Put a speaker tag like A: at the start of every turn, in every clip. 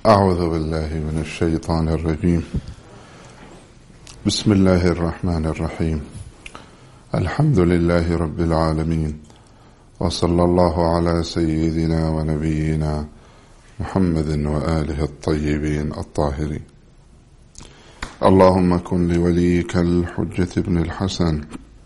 A: أعوذ بالله من الشيطان الرجيم. بسم الله الرحمن الرحيم. الحمد لله رب العالمين، وصلى الله على سيدنا ونبينا محمد وآله الطيبين الطاهرين. اللهم كن لوليك الحجة ابن الحسن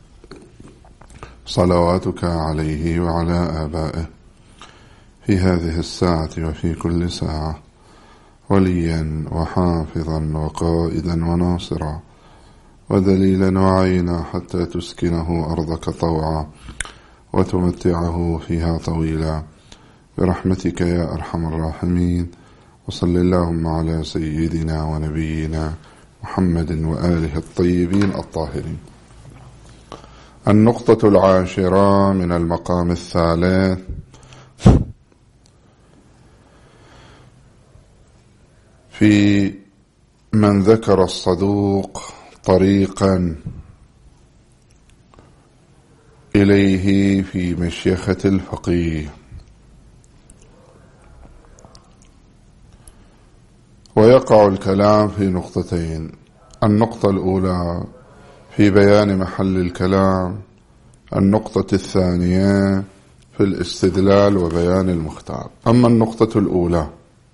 A: صلواتك عليه وعلى آبائه في هذه الساعة وفي كل ساعة وليا وحافظا وقائدا وناصرا ودليلا وعينا حتى تسكنه أرضك طوعا وتمتعه فيها طويلا برحمتك يا أرحم الراحمين. وصل اللهم على سيدنا ونبينا محمد وآله الطيبين الطاهرين. النقطة 10 من المقام 3. في من ذكر الصدوق طريقا إليه في مشيخة الفقيه. ويقع الكلام في نقطتين: النقطة الأولى في بيان محل الكلام، النقطة الثانية في الاستدلال وبيان المختار. أما النقطة الأولى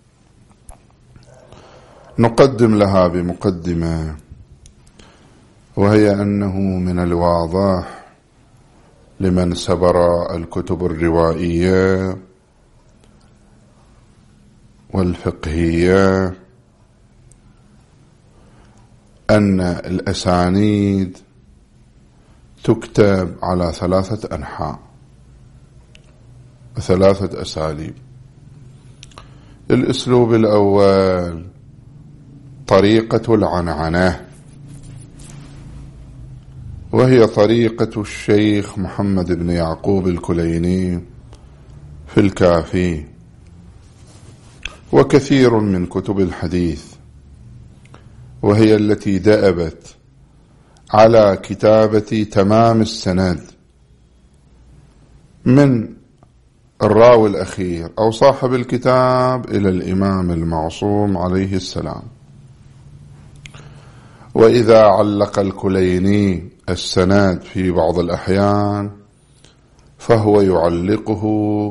A: نقدم لها بمقدمة، وهي أنه من الواضح لمن سبر الكتب الروائية والفقهية أن الأسانيد تكتب على 3 أنحاء و3 أساليب. الأسلوب الأول طريقة العنعنة، وهي طريقة الشيخ محمد بن يعقوب الكليني في الكافي وكثير من كتب الحديث، وهي التي دأبت على كتابة تمام السند من الراوي الأخير أو صاحب الكتاب إلى الإمام المعصوم عليه السلام. وإذا علق الكليني السند في بعض الأحيان فهو يعلقه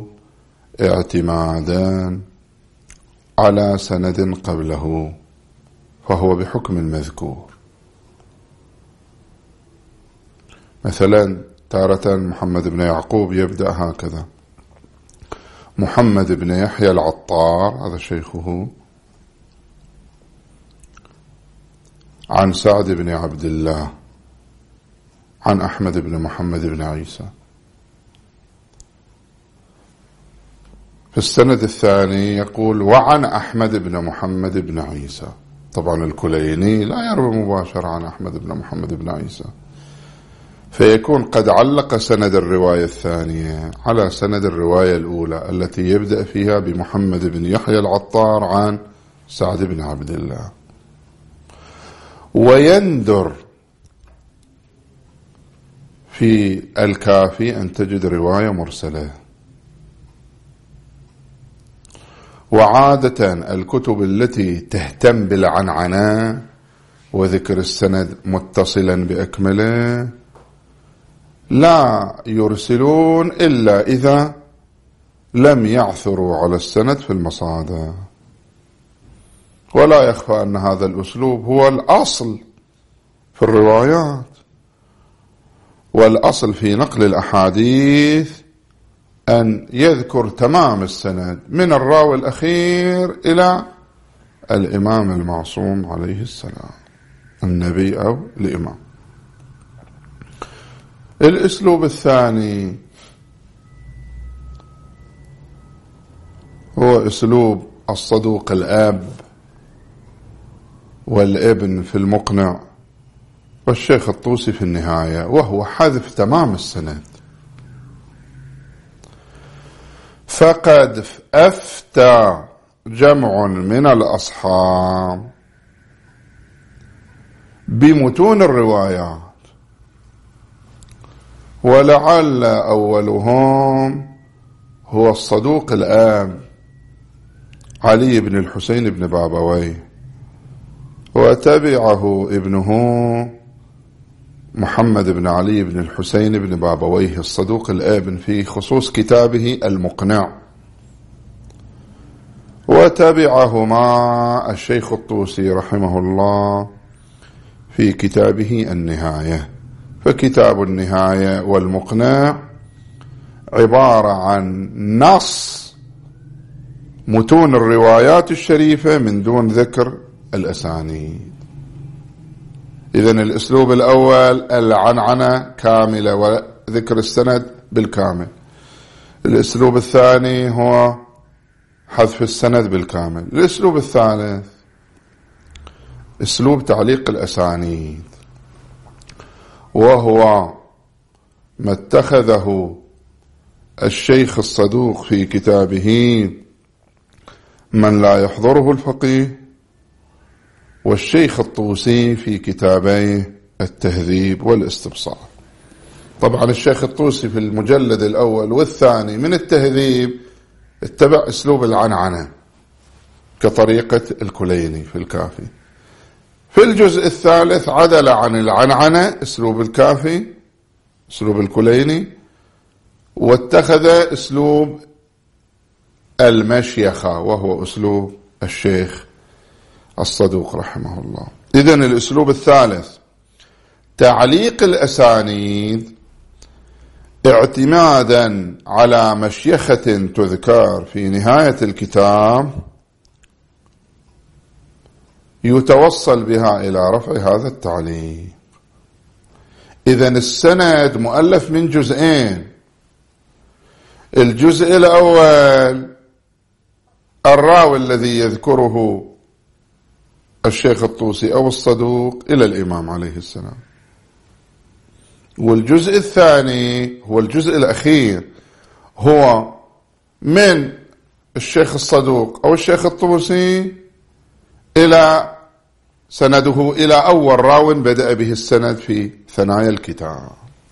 A: اعتمادا على سند قبله، فهو بحكم المذكور. مثلا تارة محمد بن يعقوب يبدأ هكذا: محمد بن يحيى العطار، هذا شيخه، عن سعد بن عبد الله عن أحمد بن محمد بن عيسى. في السند الثاني يقول: وعن أحمد بن محمد بن عيسى. طبعا الكليني لا يروي مباشرة عن أحمد بن محمد بن عيسى، فيكون قد علق سند الرواية الثانية على سند الرواية الأولى التي يبدأ فيها بمحمد بن يحيى العطار عن سعد بن عبد الله. ويندر في الكافي أن تجد رواية مرسلة. وعادة الكتب التي تهتم بالعنعنة وذكر السند متصلا بأكمله لا يرسلون إلا إذا لم يعثروا على السند في المصادر. ولا يخفى أن هذا الأسلوب هو الأصل في الروايات، والأصل في نقل الأحاديث أن يذكر تمام السند من الراوي الأخير إلى الإمام المعصوم عليه السلام، النبي أو الإمام. الأسلوب الثاني هو أسلوب الصدوق الأب والابن في المقنع والشيخ الطوسي في النهاية، وهو حذف تمام السند. فقد أفتى جمع من الأصحاب بمتون الروايات، ولعل أولهم هو الصدوق الآب علي بن الحسين بن بابويه، وتبعه ابنه محمد بن علي بن الحسين بن بابويه الصدوق الابن في خصوص كتابه المقنع، وتبعهما الشيخ الطوسي رحمه الله في كتابه النهاية. فكتاب النهاية والمقنع عبارة عن نص متون الروايات الشريفة من دون ذكر الأسانيد. إذن الأسلوب الأول العنعنة كاملة وذكر السند بالكامل. الأسلوب الثاني هو حذف السند بالكامل. الأسلوب الثالث أسلوب تعليق الأسانيد، وهو ما اتخذه الشيخ الصدوق في كتابه من لا يحضره الفقيه، والشيخ الطوسي في كتابيه التهذيب والاستبصار. طبعا الشيخ الطوسي في المجلد الأول والثاني من التهذيب اتبع أسلوب العنعنة كطريقة الكليني في الكافي. في الجزء الثالث عدل عن العنعنة أسلوب الكافي أسلوب الكليني، واتخذ أسلوب المشيخة وهو أسلوب الشيخ الصدوق رحمه الله. إذن الأسلوب الثالث تعليق الأسانيد اعتمادا على مشيخة تذكر في نهاية الكتاب يتوصل بها إلى رفع هذا التعليق. إذن السند مؤلف من جزئين. الجزء الأول الراوي الذي يذكره الشيخ الطوسي أو الصدوق إلى الإمام عليه السلام، والجزء الثاني هو الجزء الأخير، هو من الشيخ الصدوق أو الشيخ الطوسي إلى سنده إلى أول راو بدأ به السند في ثنايا الكتاب.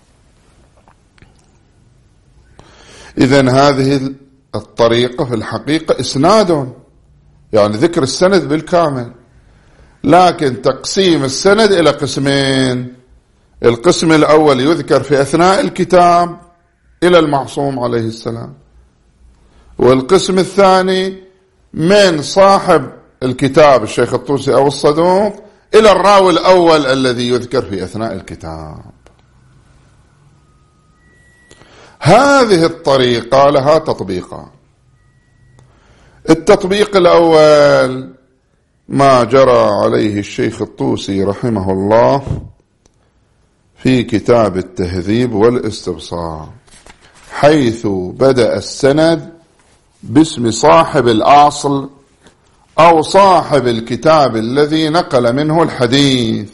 A: إذن هذه الطريقة في الحقيقة إسناد، يعني ذكر السند بالكامل، لكن تقسيم السند إلى قسمين. القسم الأول يذكر في أثناء الكتاب إلى المعصوم عليه السلام، والقسم الثاني من صاحب الكتاب الشيخ الطوسي أو الصدوق إلى الراوي الأول الذي يذكر في أثناء الكتاب. هذه الطريقة لها تطبيقان. التطبيق الأول ما جرى عليه الشيخ الطوسي رحمه الله في كتاب التهذيب والاستبصار، حيث بدأ السند باسم صاحب الأصل أو صاحب الكتاب الذي نقل منه الحديث،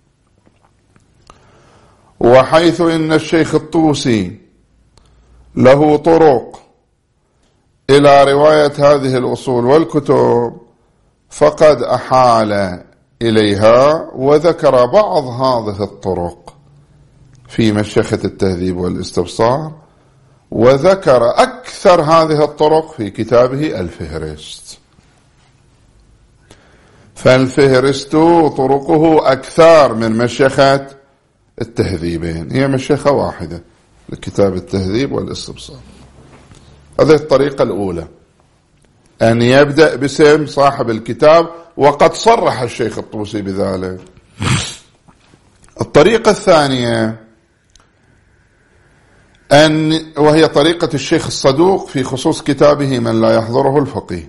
A: وحيث إن الشيخ الطوسي له طرق إلى رواية هذه الأصول والكتب، فقد أحال إليها وذكر بعض هذه الطرق في مشيخة التهذيب والاستبصار، وذكر أكثر هذه الطرق في كتابه الفهرست. فالفهرست طرقه أكثر من مشيخة التهذيبين، هي مشيخة واحدة لكتاب التهذيب والاستبصار. هذه الطريقة الأولى، أن يبدأ باسم صاحب الكتاب، وقد صرح الشيخ الطوسي بذلك. الطريقة الثانية وهي طريقة الشيخ الصدوق في خصوص كتابه من لا يحضره الفقيه،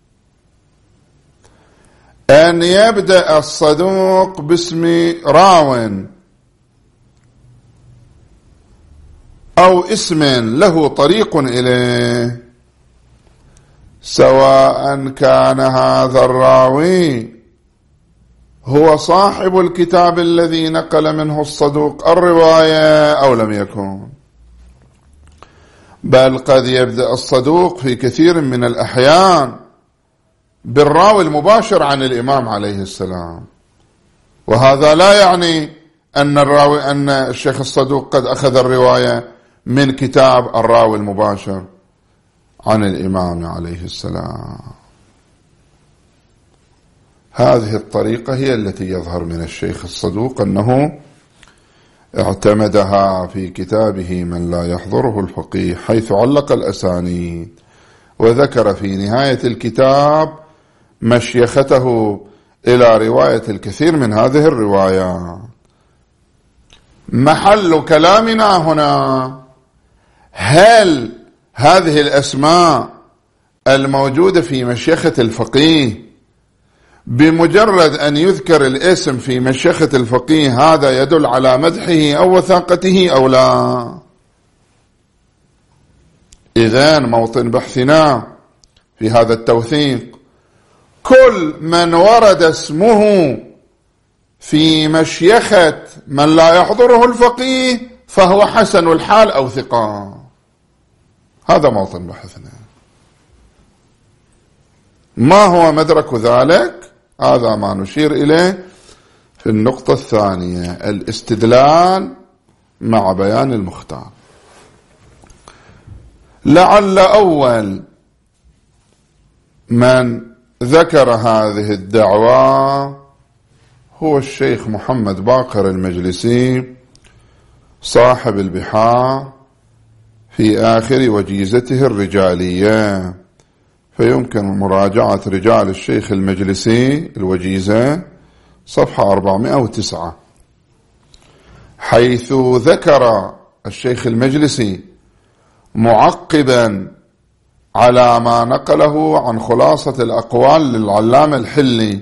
A: أن يبدأ الصدوق باسم راو أو اسم له طريق إليه، سواء كان هذا الراوي هو صاحب الكتاب الذي نقل منه الصدوق الرواية أو لم يكن. بل قد يبدأ الصدوق في كثير من الأحيان بالراوي المباشر عن الإمام عليه السلام، وهذا لا يعني أن الشيخ الصدوق قد أخذ الرواية من كتاب الراوي المباشر عن الإمام عليه السلام. هذه الطريقة هي التي يظهر من الشيخ الصدوق أنه اعتمدها في كتابه من لا يحضره الفقيه، حيث علق الأسانيد وذكر في نهاية الكتاب مشيخته إلى رواية الكثير من هذه الروايات. محل كلامنا هنا: هل هذه الأسماء الموجودة في مشيخة الفقيه بمجرد أن يذكر الاسم في مشيخة الفقيه هذا يدل على مدحه أو وثاقته أو لا؟ إذن موطن بحثنا في هذا التوثيق: كل من ورد اسمه في مشيخة من لا يحضره الفقيه فهو حسن الحال أو ثقة. هذا موطن بحثنا. ما هو مدرك ذلك؟ هذا ما نشير إليه في النقطة الثانية: الاستدلال مع بيان المختار. لعل أول من ذكر هذه الدعوة هو الشيخ محمد باقر المجلسي صاحب البحار في آخر وجيزته الرجالية، فيمكن مراجعة رجال الشيخ المجلسي الوجيزة صفحة 409، حيث ذكر الشيخ المجلسي معقبا على ما نقله عن خلاصة الأقوال للعلامة الحلي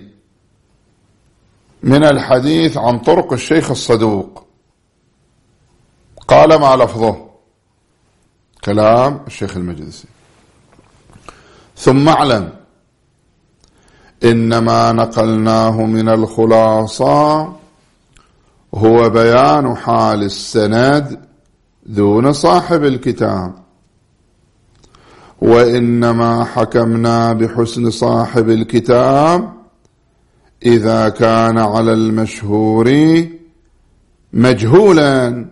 A: من الحديث عن طرق الشيخ الصدوق، قال ما لفظه كلام الشيخ المجلسي: ثم اعلم إنما نقلناه من الخلاصة هو بيان حال السند دون صاحب الكتاب، وإنما حكمنا بحسن صاحب الكتاب إذا كان على المشهور مجهولا،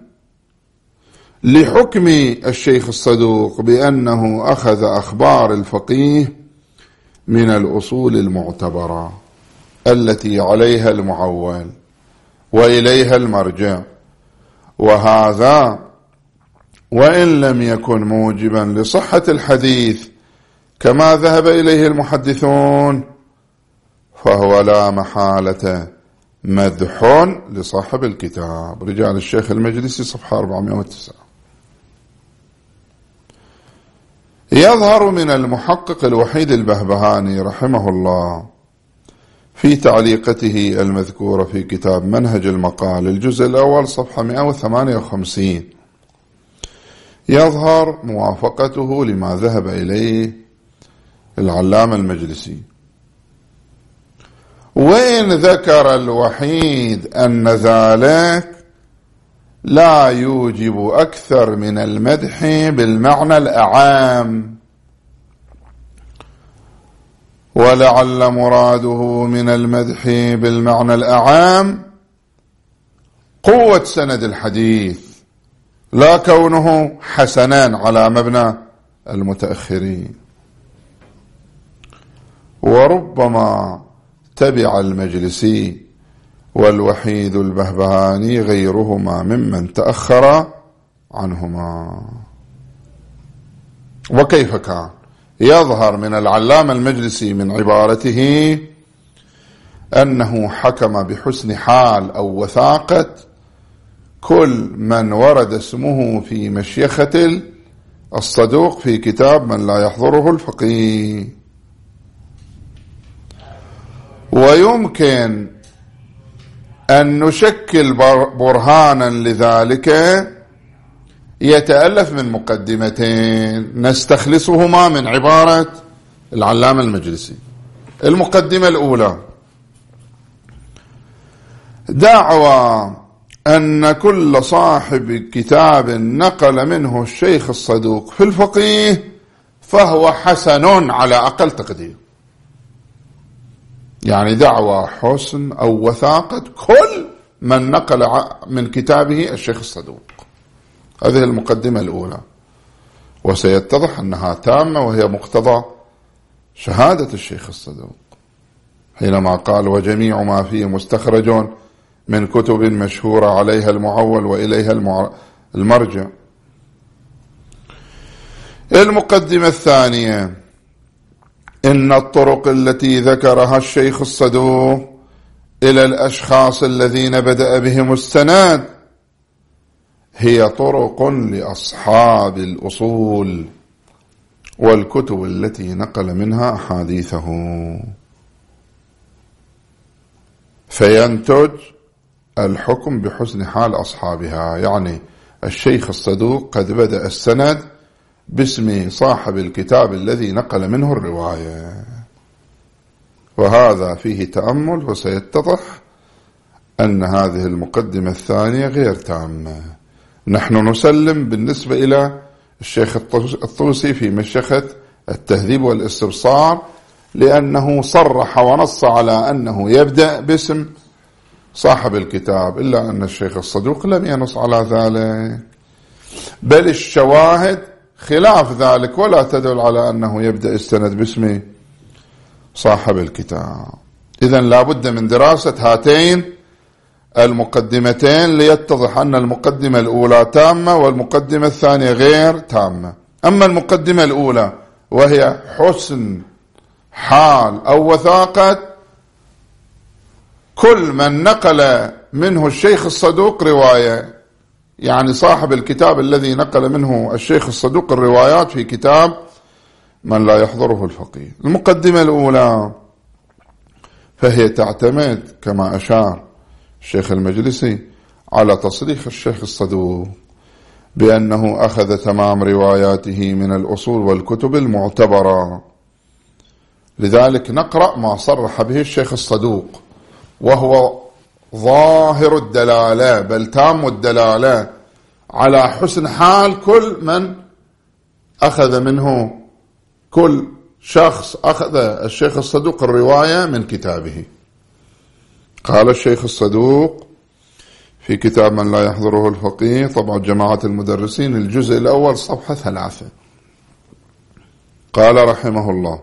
A: لحكم الشيخ الصدوق بأنه أخذ أخبار الفقيه من الأصول المعتبرة التي عليها المعول وإليها المرجع، وهذا وإن لم يكن موجبا لصحة الحديث كما ذهب إليه المحدثون، فهو لا محالة مدح لصاحب الكتاب. رجال الشيخ المجلسي صفحة 409. يظهر من المحقق الوحيد البهبهاني رحمه الله في تعليقته المذكورة في كتاب منهج المقال الجزء الأول صفحة 158، يظهر موافقته لما ذهب إليه العلامة المجلسي، وإن ذكر الوحيد أن ذلك لا يوجب أكثر من المدح بالمعنى الأعام، ولعل مراده من المدح بالمعنى الأعام قوة سند الحديث لا كونه حسنان على مبنى المتأخرين. وربما تبع المجلسي والوحيد البهبهاني غيرهما ممن تأخر عنهما. وكيف كان؟ يظهر من العلامة المجلسي من عبارته أنه حكم بحسن حال أو وثاقة كل من ورد اسمه في مشيخة الصدوق في كتاب من لا يحضره الفقيه. ويمكن أن نشكل برهانا لذلك يتألف من مقدمتين نستخلصهما من عبارة العلامة المجلسي. المقدمة الأولى: دعوى أن كل صاحب كتاب نقل منه الشيخ الصدوق في الفقيه فهو حسن على أقل تقدير، يعني دعوى حسن أو وثاقة كل من نقل من كتابه الشيخ الصدوق. هذه المقدمة الأولى، وسيتضح أنها تامة وهي مقتضى شهادة الشيخ الصدوق، حينما قال وجميع ما فيه مستخرج من كتب مشهورة عليها المعول وإليها المرجع. المقدمة الثانية: إن الطرق التي ذكرها الشيخ الصدوق إلى الأشخاص الذين بدأ بهم السند هي طرق لأصحاب الأصول والكتب التي نقل منها أحاديثه، فينتج الحكم بحسن حال أصحابها. يعني الشيخ الصدوق قد بدأ السند باسم صاحب الكتاب الذي نقل منه الرواية، وهذا فيه تأمل، وسيتضح أن هذه المقدمة الثانية غير تامة. نحن نسلم بالنسبة إلى الشيخ الطوسي في مشيخة التهذيب والاستبصار، لأنه صرح ونص على أنه يبدأ باسم صاحب الكتاب، إلا أن الشيخ الصدوق لم ينص على ذلك، بل الشواهد خلاف ذلك ولا تدل على أنه يبدأ السند باسم صاحب الكتاب. إذن لا بد من دراسة هاتين المقدمتين ليتضح أن المقدمة الأولى تامة والمقدمة الثانية غير تامة. أما المقدمة الأولى وهي حسن حال أو وثاقة كل من نقل منه الشيخ الصدوق رواية، يعني صاحب الكتاب الذي نقل منه الشيخ الصدوق الروايات في كتاب من لا يحضره الفقيه. المقدمة الأولى فهي تعتمد كما أشار الشيخ المجلسي على تصريح الشيخ الصدوق بأنه أخذ تمام رواياته من الأصول والكتب المعتبرة. لذلك نقرأ ما صرح به الشيخ الصدوق، وهو ظاهر الدلالة بل تام الدلالة على حسن حال كل من أخذ منه، كل شخص أخذ الشيخ الصدوق الرواية من كتابه. قال الشيخ الصدوق في كتاب من لا يحضره الفقيه، طبعا جماعة المدرسين، الجزء الأول صفحة 3، قال رحمه الله: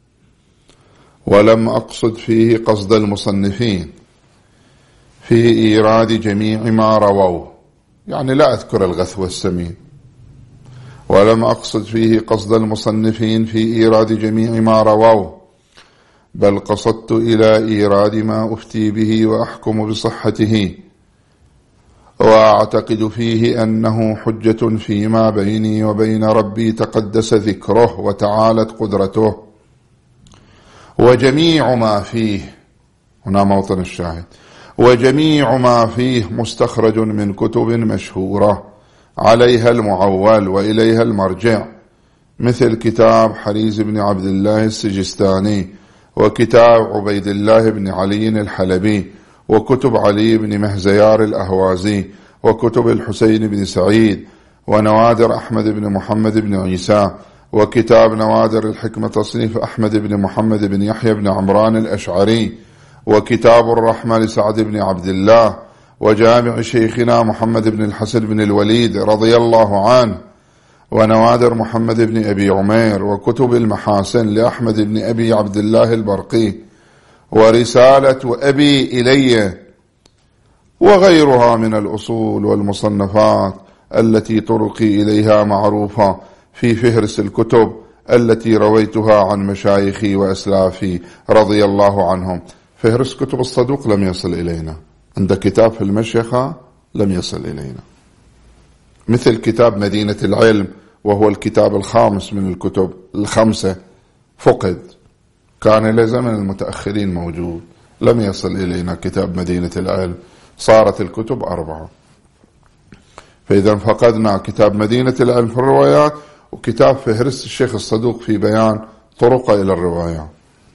A: ولم أقصد فيه قصد المصنفين في إيراد جميع ما رووه، يعني لا أذكر الغث والسمين. ولم أقصد فيه قصد المصنفين في إيراد جميع ما رووه، بل قصدت إلى إيراد ما أفتي به وأحكم بصحته، وأعتقد فيه أنه حجة فيما بيني وبين ربي تقدس ذكره وتعالت قدرته، وجميع ما فيه، هنا موطن الشاهد، وجميع ما فيه مستخرج من كتب مشهورة عليها المعول وإليها المرجع، مثل كتاب حريز بن عبد الله السجستاني، وكتاب عبيد الله بن علي الحلبي، وكتب علي بن مهزيار الأهوازي، وكتب الحسين بن سعيد، ونوادر أحمد بن محمد بن عيسى، وكتاب نوادر الحكمة تصنيف أحمد بن محمد بن يحيى بن عمران الأشعري، وكتاب الرحمة لسعد بن عبد الله، وجامع شيخنا محمد بن الحسن بن الوليد رضي الله عنه، ونوادر محمد بن أبي عمير، وكتب المحاسن لأحمد بن أبي عبد الله البرقي، ورسالة أبي إلي، وغيرها من الأصول والمصنفات التي طرقي إليها معروفة في فهرس الكتب التي رويتها عن مشايخي وأسلافي رضي الله عنهم. فهرس كتب الصدوق لم يصل إلينا، عند كتاب في المشيخة لم يصل إلينا، مثل كتاب مدينة العلم، وهو الكتاب الخامس من الكتب الخمسة، فقد، كان إلى زمن المتأخرين موجود، لم يصل إلينا كتاب مدينة العلم، صارت الكتب 4. فإذا فقدنا كتاب مدينة العلم في الروايات، وكتاب فهرس الشيخ الصدوق في بيان طرق إلى الروايات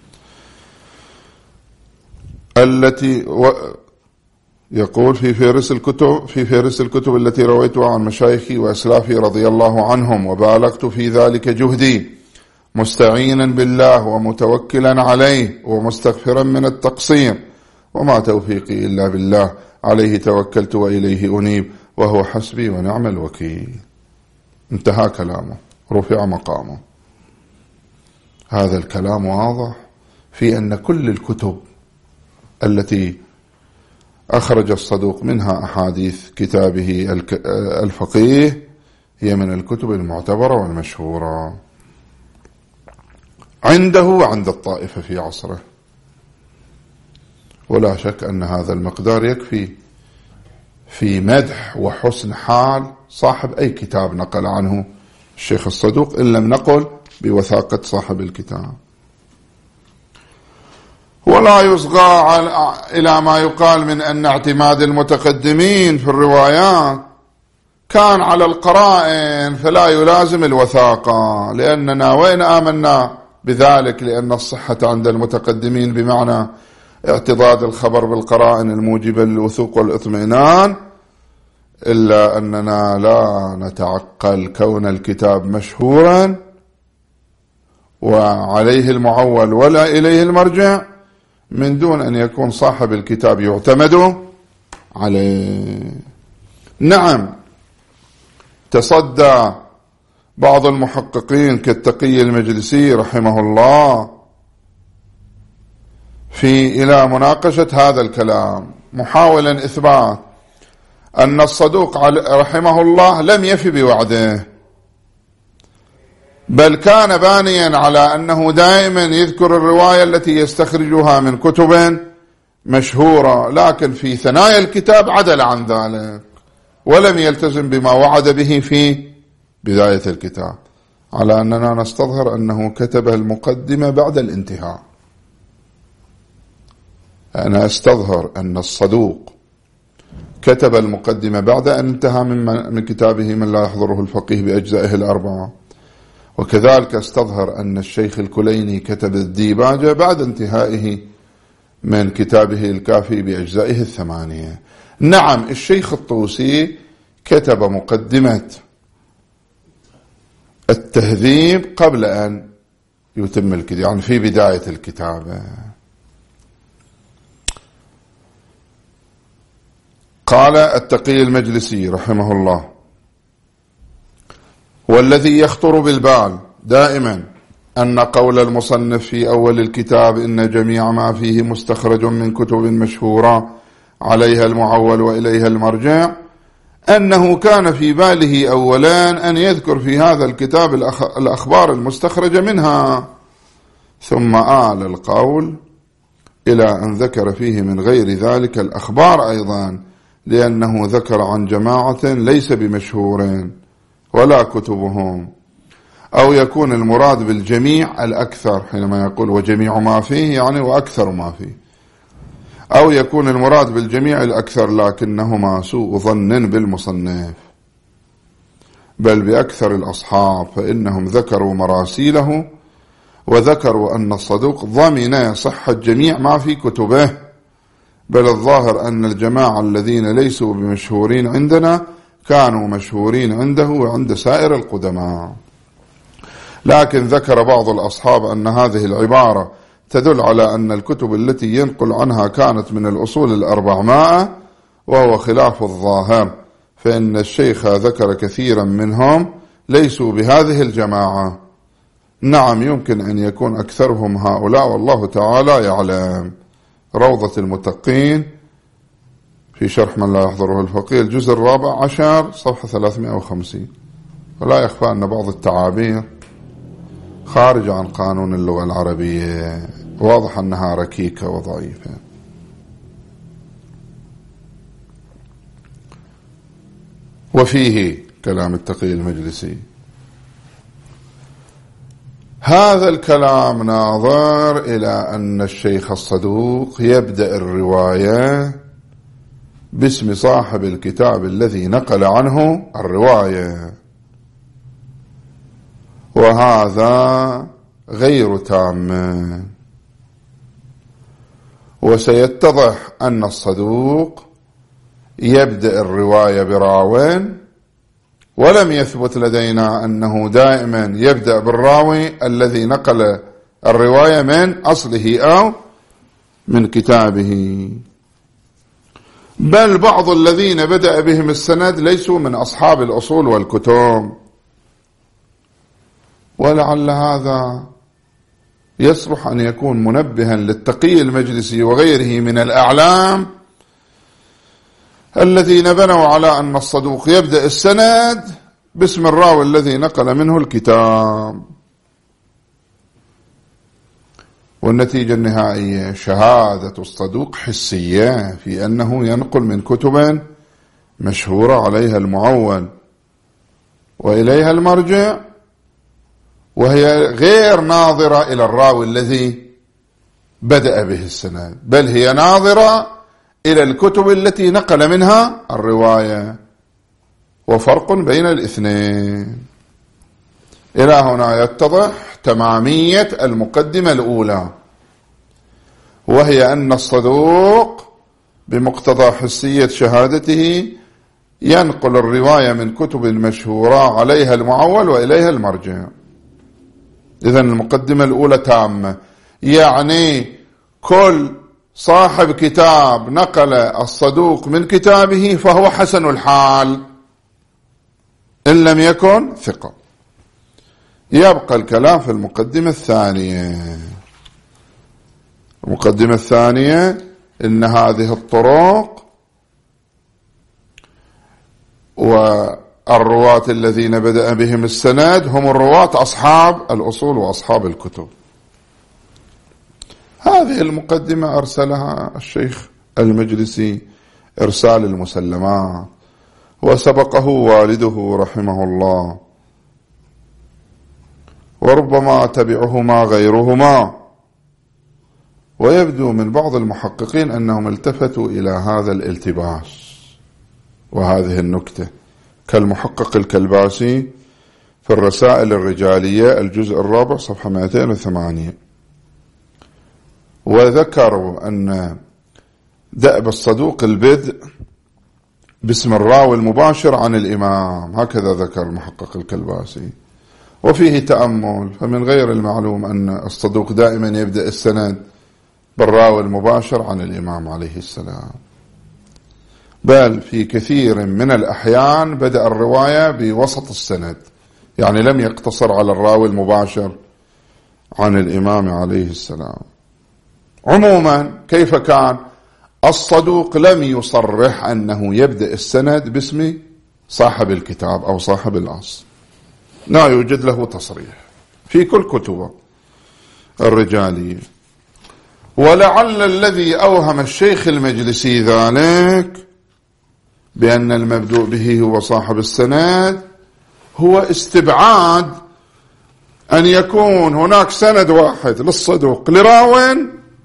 A: التي يقول في فهرس الكتب التي رويتها عن مشايخي وأسلافي رضي الله عنهم، وبالغت في ذلك جهدي مستعينا بالله ومتوكلا عليه ومستغفرا من التقصير، وما توفيقي إلا بالله، عليه توكلت وإليه أنيب، وهو حسبي ونعم الوكيل. انتهى كلامه، رفع مقامه. هذا الكلام واضح في أن كل الكتب التي أخرج الصدوق منها أحاديث كتابه الفقيه هي من الكتب المعتبرة والمشهورة عنده وعند الطائفة في عصره. ولا شك أن هذا المقدار يكفي في مدح وحسن حال صاحب أي كتاب نقل عنه الشيخ الصدوق، إن لم نقل بوثاقة صاحب الكتاب. ولا يصغى إلى ما يقال من أن اعتماد المتقدمين في الروايات كان على القرائن فلا يلازم الوثاقة، لأننا وين آمنا بذلك، لأن الصحة عند المتقدمين بمعنى اعتضاد الخبر بالقرائن الموجبة للوثوق والاطمئنان، إلا أننا لا نتعقل كون الكتاب مشهورا وعليه المعول ولا إليه المرجع من دون أن يكون صاحب الكتاب يعتمد عليه. نعم، تصدى بعض المحققين كالتقي المجلسي رحمه الله إلى مناقشة هذا الكلام، محاولا إثبات أن الصدوق رحمه الله لم يف بوعده، بل كان بانيا على أنه دائما يذكر الرواية التي يستخرجها من كتب مشهورة، لكن في ثنايا الكتاب عدل عن ذلك ولم يلتزم بما وعد به في بداية الكتاب، على أننا نستظهر أنه كتب المقدمة بعد الانتهاء. أنا أستظهر أن الصدوق كتب المقدمة بعد أن انتهى من كتابه من لا يحضره الفقيه بأجزائه الأربعة، وكذلك استظهر أن الشيخ الكليني كتب الديباجة بعد انتهائه من كتابه الكافي بأجزائه الثمانية. نعم، الشيخ الطوسي كتب مقدمة التهذيب قبل أن يتم الكتاب، يعني في بداية الكتابة. قال التقي المجلسي رحمه الله: والذي يخطر بالبال دائما أن قول المصنف في أول الكتاب إن جميع ما فيه مستخرج من كتب مشهورة عليها المعول وإليها المرجع، أنه كان في باله أولا أن يذكر في هذا الكتاب الأخبار المستخرجة منها، ثم آل القول إلى أن ذكر فيه من غير ذلك الأخبار أيضا، لأنه ذكر عن جماعة ليس بمشهورين ولا كتبهم، أو يكون المراد بالجميع الأكثر حينما يقول وجميع ما فيه يعني وأكثر ما فيه، أو يكون المراد بالجميع الأكثر لكنهما سوء ظن بالمصنف، بل بأكثر الأصحاب، فإنهم ذكروا مراسيله وذكروا أن الصدوق ضمن صحة جميع ما في كتبه، بل الظاهر أن الجماعة الذين ليسوا بمشهورين عندنا كانوا مشهورين عنده وعند سائر القدماء. لكن ذكر بعض الأصحاب أن هذه العبارة تدل على أن الكتب التي ينقل عنها كانت من الأصول 400، وهو خلاف الظاهر، فإن الشيخ ذكر كثيرا منهم ليسوا بهذه الجماعة. نعم، يمكن أن يكون أكثرهم هؤلاء والله تعالى يعلم. روضة المتقين في شرح من لا يحضره الفقيه الجزء 14 صفحة 350. ولا يخفى أن بعض التعابير خارج عن قانون اللغة العربية، واضح أنها ركيكة وضعيفة. وفيه كلام التقي المجلسي: هذا الكلام ناظر إلى أن الشيخ الصدوق يبدأ الرواية باسم صاحب الكتاب الذي نقل عنه الرواية، وهذا غير تام. وسيتضح أن الصدوق يبدأ الرواية براوين، ولم يثبت لدينا أنه دائما يبدأ بالراوي الذي نقل الرواية من أصله أو من كتابه، بل بعض الذين بدأ بهم السند ليسوا من أصحاب الأصول والكتب. ولعل هذا يصلح أن يكون منبها للتقي المجلسي وغيره من الأعلام الذين بنوا على أن الصدوق يبدأ السند باسم الراوي الذي نقل منه الكتاب. والنتيجة النهائية شهادة الصدوق حسية في أنه ينقل من كتب مشهورة عليها المعول وإليها المرجع، وهي غير ناظرة إلى الراوي الذي بدأ به السند، بل هي ناظرة إلى الكتب التي نقل منها الرواية، وفرق بين الاثنين. إلى هنا يتضح تمامية المقدمة الأولى، وهي أن الصدوق بمقتضى حسية شهادته ينقل الرواية من كتب مشهورة عليها المعول وإليها المرجع. إذن المقدمة الأولى تامة، يعني كل صاحب كتاب نقل الصدوق من كتابه فهو حسن الحال إن لم يكن ثقة. يبقى الكلام في المقدمة الثانية. المقدمة الثانية إن هذه الطرق والرواة الذين بدأ بهم السند هم الرواة أصحاب الأصول وأصحاب الكتب. هذه المقدمة أرسلها الشيخ المجلسي إرسال المسلمات، وسبقه والده رحمه الله، وربما تبعهما غيرهما. ويبدو من بعض المحققين أنهم التفتوا إلى هذا الالتباس وهذه النكتة، كالمحقق الكلباسي في الرسائل الرجالية الجزء الرابع صفحة 208، وذكروا أن دأب الصدوق البدء باسم الراوي المباشر عن الإمام، هكذا ذكر المحقق الكلباسي. وفيه تأمل، فمن غير المعلوم أن الصدوق دائما يبدأ السند بالراوي المباشر عن الإمام عليه السلام، بل في كثير من الأحيان بدأ الرواية بوسط السند، يعني لم يقتصر على الراوي المباشر عن الإمام عليه السلام. عموما كيف كان، الصدوق لم يصرح أنه يبدأ السند باسم صاحب الكتاب أو صاحب الأصل، لا يوجد له تصريح في كل كتبه الرجالية. ولعل الذي أوهم الشيخ المجلسي ذلك بأن المبدوء به هو صاحب السند هو استبعاد أن يكون هناك سند واحد للصدوق لراو،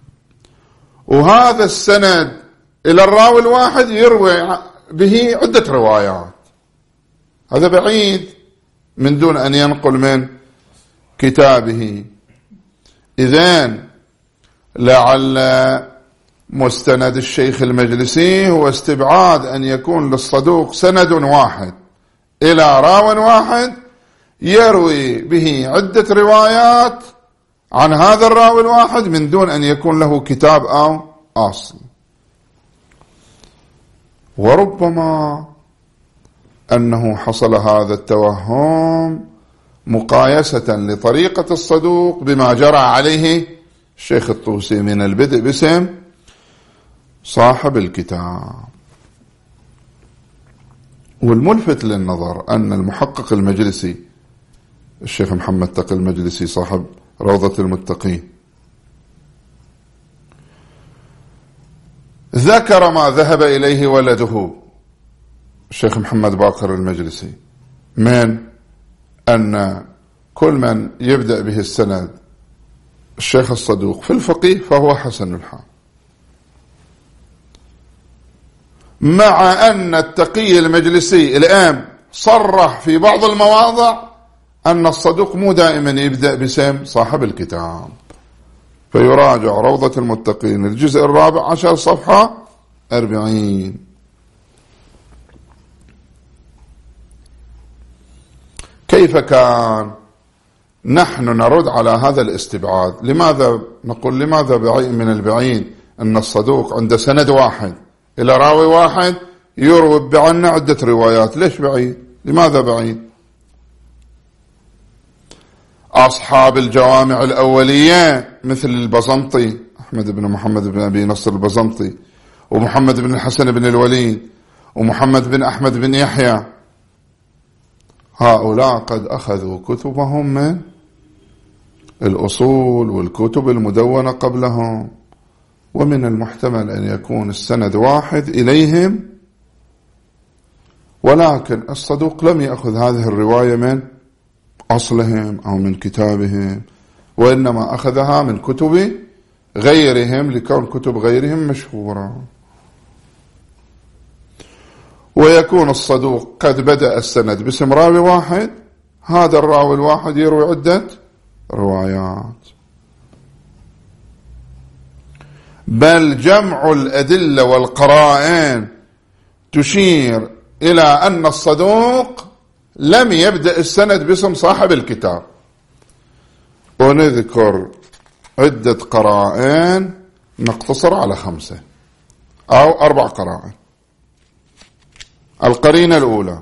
A: وهذا السند إلى الراوي الواحد يروي به عدة روايات. هذا بعيد من دون أن ينقل من كتابه. إذن لعل مستند الشيخ المجلسي هو استبعاد أن يكون للصدوق سند واحد إلى راو واحد يروي به عدة روايات عن هذا الراوي الواحد من دون أن يكون له كتاب أو أصل. وربما أنه حصل هذا التوهم مقايسة لطريقة الصدوق بما جرى عليه الشيخ الطوسي من البدء باسم صاحب الكتاب. والملفت للنظر أن المحقق المجلسي الشيخ محمد تقي المجلسي صاحب روضة المتقين ذكر ما ذهب إليه ولده الشيخ محمد باقر المجلسي من أن كل من يبدأ به السند الشيخ الصدوق في الفقيه فهو حسن الحال، مع أن التقي المجلسي الآن صرح في بعض المواضع أن الصدوق مو دائما يبدأ باسم صاحب الكتاب. فيراجع روضة المتقين الجزء الرابع 10 صفحة 40. كيف كان؟ نحن نرد على هذا الاستبعاد. لماذا نقول لماذا بعيد من البعيد أن الصدوق عند سند واحد إلى راوي واحد يروي بعنا عدة روايات؟ ليش بعيد؟ لماذا بعيد؟ أصحاب الجوامع الأولية مثل البزنطي أحمد بن محمد بن أبي نصر البزنطي، ومحمد بن الحسن بن الوليد، ومحمد بن أحمد بن يحيى، هؤلاء قد أخذوا كتبهم من الأصول والكتب المدونة قبلهم، ومن المحتمل أن يكون السند واحد إليهم، ولكن الصدوق لم يأخذ هذه الرواية من أصلهم أو من كتابهم، وإنما أخذها من كتب غيرهم لكون كتب غيرهم مشهورة. ويكون الصدوق قد بدأ السند باسم راوي واحد، هذا الراوي الواحد يروي عدة روايات. بل جمع الأدلة والقرائن تشير إلى أن الصدوق لم يبدأ السند باسم صاحب الكتاب. ونذكر عدة قرائن، نقتصر على 5 أو 4 قرائن. القرينة الأولى: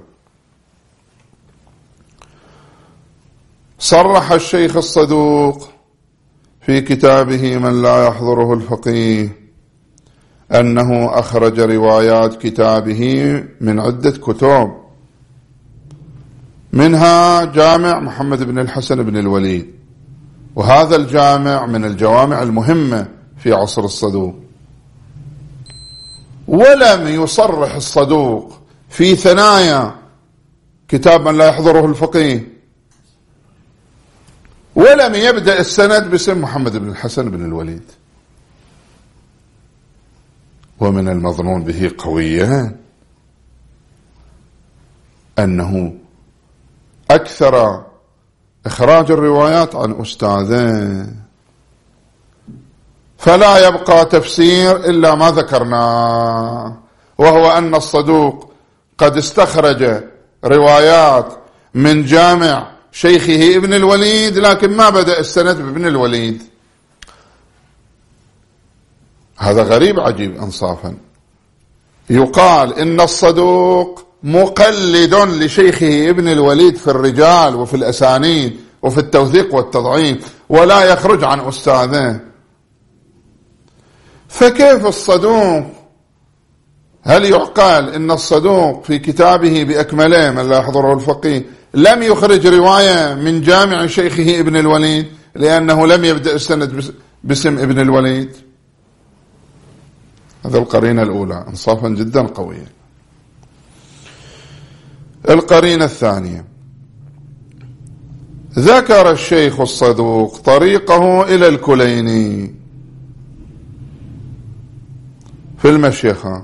A: صرح الشيخ الصدوق في كتابه من لا يحضره الفقيه أنه أخرج روايات كتابه من عدة كتب، منها جامع محمد بن الحسن بن الوليد، وهذا الجامع من الجوامع المهمة في عصر الصدوق. ولم يصرح الصدوق في ثنايا كتاب من لا يحضره الفقيه، ولم يبدأ السند باسم محمد بن الحسن بن الوليد. ومن المظنون به قويا أنه أكثر إخراج الروايات عن أستاذه، فلا يبقى تفسير إلا ما ذكرناه، وهو أن الصدوق قد استخرج روايات من جامع شيخه ابن الوليد، لكن ما بدأ السند بابن الوليد. هذا غريب عجيب إنصافا. يقال إن الصدوق مقلد لشيخه ابن الوليد في الرجال وفي الأسانيد وفي التوثيق والتضعيف، ولا يخرج عن أستاذه. فكيف الصدوق؟ هل يعقل إن الصدوق في كتابه بأكمله من لا يحضره الفقيه لم يخرج رواية من جامع شيخه ابن الوليد لأنه لم يبدأ السند باسم ابن الوليد؟ هذا القرينة الأولى انصافا جدا قوية. القرينة الثانية: ذكر الشيخ الصدوق طريقه إلى الكليني في المشيخة،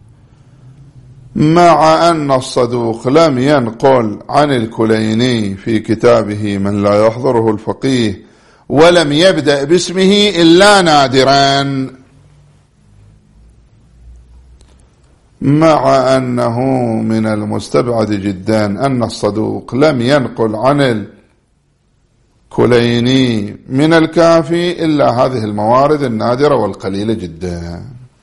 A: مع أن الصدوق لم ينقل عن الكليني في كتابه من لا يحضره الفقيه، ولم يبدأ باسمه إلا نادرا، مع أنه من المستبعد جدا أن الصدوق لم ينقل عن الكليني من الكافي إلا هذه الموارد النادرة والقليلة جدا.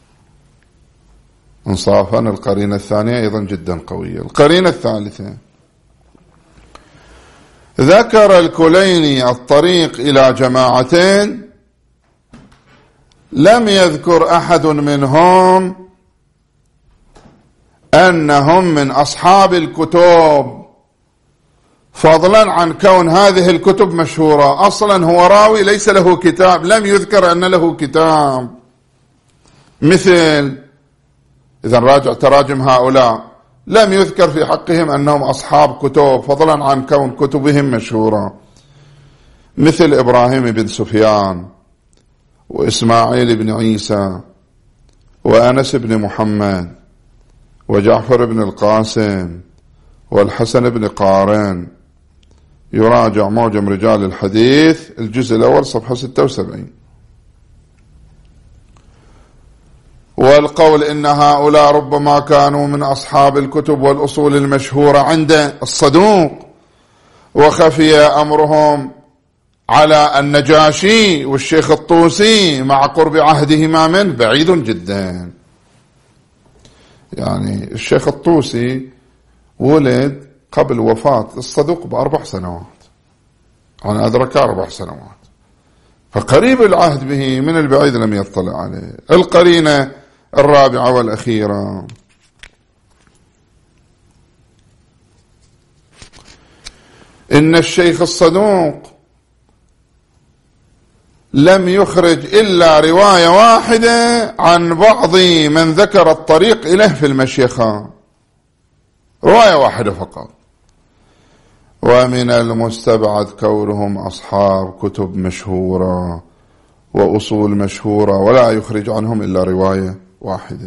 A: انصافا القرينة الثانية أيضا جدا قوية. القرينة الثالثة: ذكر الكليني الطريق إلى جماعتين لم يذكر أحد منهم أنهم من أصحاب الكتب، فضلا عن كون هذه الكتب مشهورة. أصلا هو راوي ليس له كتاب، لم يذكر أن له كتاب. مثل إذا راجع تراجم هؤلاء لم يذكر في حقهم أنهم أصحاب كتب، فضلا عن كون كتبهم مشهورة، مثل إبراهيم بن سفيان وإسماعيل بن عيسى وأنس بن محمد وجعفر بن القاسم والحسن بن قارن. يراجع معجم رجال الحديث الجزء الأول صفحة 76. والقول إن هؤلاء ربما كانوا من أصحاب الكتب والأصول المشهورة عند الصدوق، وخفي أمرهم على النجاشي والشيخ الطوسي مع قرب عهدهما منه بعيد جدا. يعني الشيخ الطوسي ولد قبل وفاة الصدوق ب4 سنوات أنا أدرك 4 سنوات، فقريب العهد به، من البعيد لم يطلع عليه. القرينة الرابعة والأخيرة: إن الشيخ الصدوق لم يخرج إلا رواية واحدة عن بعض من ذكر الطريق إليه في المشيخة، رواية واحدة فقط. ومن المستبعد كونهم أصحاب كتب مشهورة وأصول مشهورة ولا يخرج عنهم إلا رواية واحدة.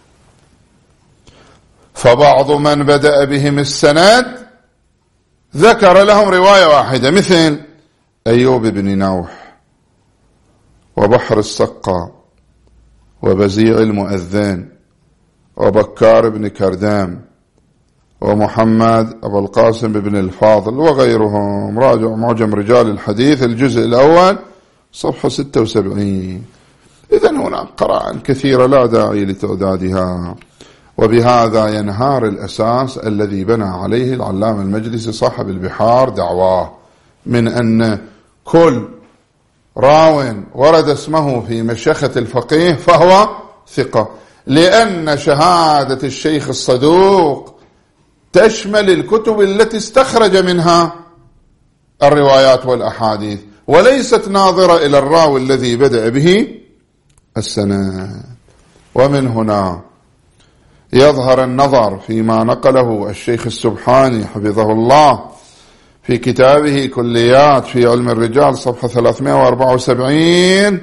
A: فبعض من بدأ بهم السند ذكر لهم رواية واحدة، مثل أيوب بن نوح وبحر السقا وبزيع المؤذن وبكار بن كردام ومحمد أبو القاسم بن الفاضل وغيرهم. راجع معجم رجال الحديث الجزء الأول صفحة 76. إذن هناك قرائن كثيرة لا داعي لتعدادها. وبهذا ينهار الأساس الذي بنى عليه العلامة المجلسي صاحب البحار دعواه، من أن كل راو ورد اسمه في مشيخة الفقيه فهو ثقة، لأن شهادة الشيخ الصدوق تشمل الكتب التي استخرج منها الروايات والأحاديث، وليست ناظرة إلى الراوي الذي بدأ به السند. ومن هنا يظهر النظر فيما نقله الشيخ السبحاني حفظه الله في كتابه كليات في علم الرجال صفحة 374،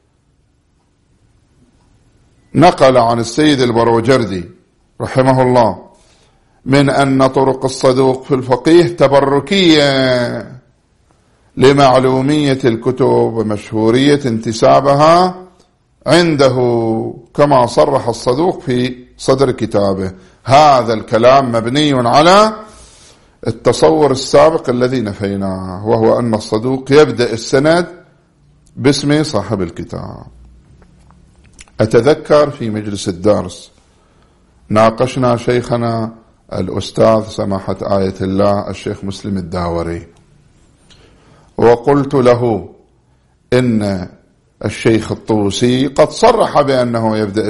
A: نقل عن السيد البروجردي رحمه الله من أن طرق الصدوق في الفقيه تبركية لمعلومية الكتب ومشهورية انتسابها عنده، كما صرح الصدوق في صدر كتابه. هذا الكلام مبني على التصور السابق الذي نفيناه، وهو أن الصدوق يبدأ السند باسم صاحب الكتاب. أتذكر في مجلس الدرس ناقشنا شيخنا الأستاذ سماحة آية الله الشيخ مسلم الداوري، وقلت له إن الشيخ الطوسي قد صرح بأنه يبدأ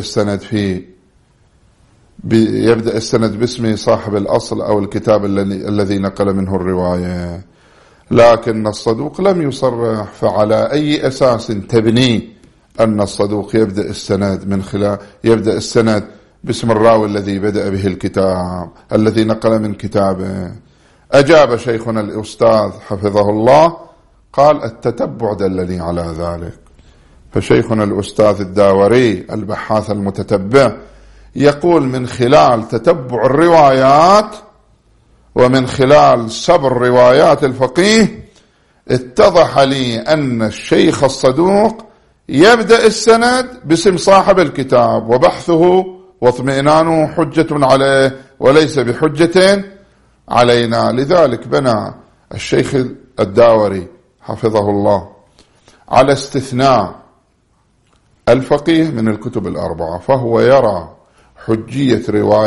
A: السند باسم صاحب الأصل أو الكتاب الذي نقل منه الرواية، لكن الصدوق لم يصرح. فعلى أي أساس تبني أن الصدوق يبدأ السند باسم الراوي الذي بدأ به الكتاب الذي نقل من كتابه؟ أجاب شيخنا الأستاذ حفظه الله قال: التتبع دلني على ذلك. فشيخنا الأستاذ الداوري البحاث المتتبع يقول: من خلال تتبع الروايات ومن خلال صبر روايات الفقيه اتضح لي أن الشيخ الصدوق يبدأ السند باسم صاحب الكتاب، وبحثه واطمئنانه حجة عليه وليس بحجة علينا. لذلك بنى الشيخ الداوري حفظه الله على استثناء الفقيه من الكتب الأربعة، فهو يرى حجية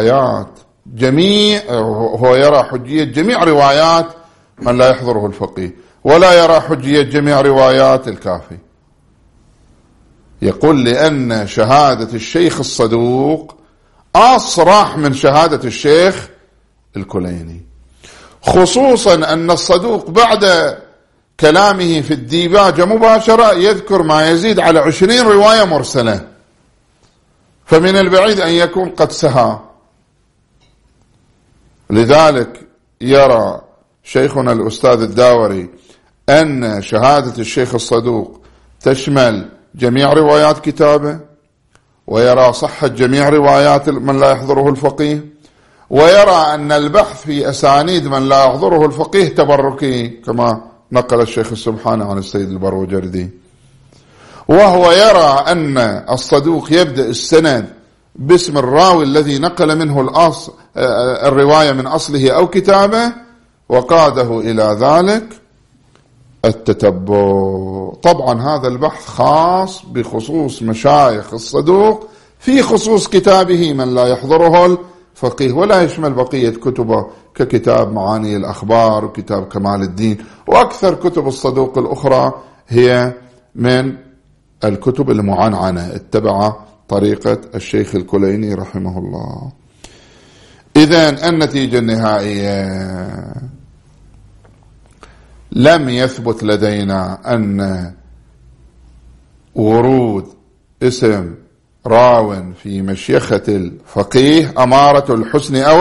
A: جميع روايات من لا يحضره الفقيه، ولا يرى حجية جميع روايات الكافي. يقول: لأن شهادة الشيخ الصدوق أصرح من شهادة الشيخ الكليني، خصوصا أن الصدوق بعد كلامه في الديباجة مباشرة يذكر ما يزيد على 20 رواية مرسلة، فمن البعيد أن يكون قد سهى. لذلك يرى شيخنا الأستاذ الداوري أن شهادة الشيخ الصدوق تشمل جميع روايات كتابه، ويرى صحة جميع روايات من لا يحضره الفقيه، ويرى أن البحث في أسانيد من لا يحضره الفقيه تبركي، كما نقل الشيخ السبحاني عن السيد البروجردي. وهو يرى أن الصدوق يبدأ السند باسم الراوي الذي نقل منه الرواية من أصله أو كتابه، وقاده إلى ذلك التتبع. طبعا هذا البحث خاص بخصوص مشايخ الصدوق في خصوص كتابه من لا يحضره فقيه، ولا يشمل بقية كتبه ككتاب معاني الأخبار وكتاب كمال الدين، وأكثر كتب الصدوق الأخرى هي من الكتب المعنعنة اتبع طريقة الشيخ الكليني رحمه الله. إذن النتيجة النهائية لم يثبت لدينا أن ورود اسم راو في مشيخة الفقيه أمارة الحسن أو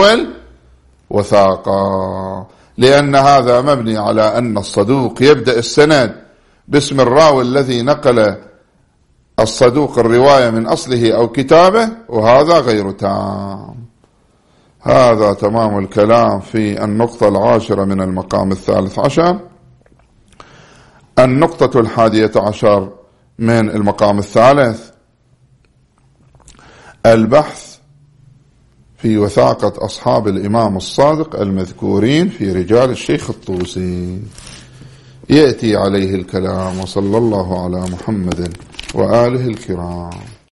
A: الوثاقة، لأن هذا مبني على أن الصدوق يبدأ السند باسم الراوي الذي نقل الصدوق الرواية من أصله أو كتابه، وهذا غير تام. هذا تمام الكلام في النقطة 10 من المقام 13. النقطة 11 من المقام 3 البحث في وثاقة أصحاب الإمام الصادق المذكورين في رجال الشيخ الطوسي، يأتي عليه الكلام. وصلى الله على محمد وآله الكرام.